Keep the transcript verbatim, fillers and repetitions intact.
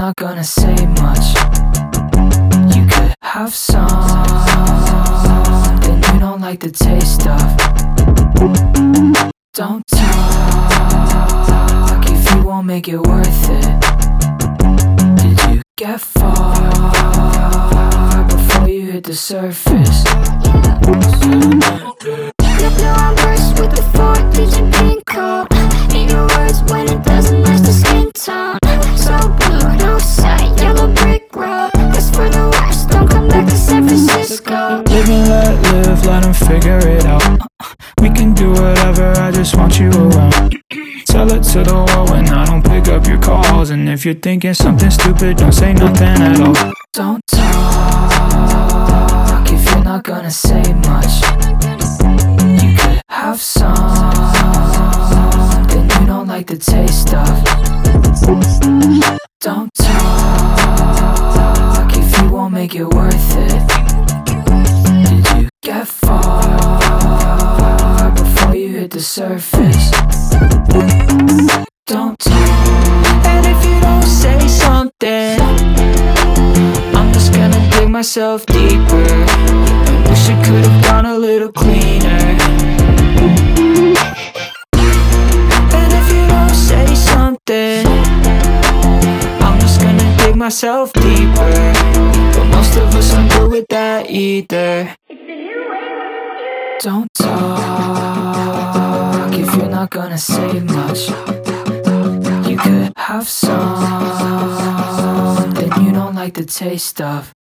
not gonna say much, you could have something you don't like the taste of. Don't talk if you won't make it worth it. Did you get far before you hit the surface? Now I'm versed with the four-digit pin code. In your words when it doesn't match the skin tone. So blue, no sight, yellow brick road. That's for the worst, don't come back to San Francisco. Live and let live, let them figure it out. We can do whatever, I just want you around. Tell it to the world when I don't pick up your calls. And if you're thinking something stupid, don't say nothing at all. Don't talk if you're not gonna say much. You could have something you don't like the taste of. Don't talk if you won't make it worth it. Did you get far before you hit the surface? Don't talk. And if you don't say something, I'm just gonna dig myself deeper. I wish I could've gone a little cleaner. And if you don't say something, I'm just gonna dig myself deeper. But most of us aren't good with that either. Don't talk if you're not gonna say much. You could have something you don't like the taste of.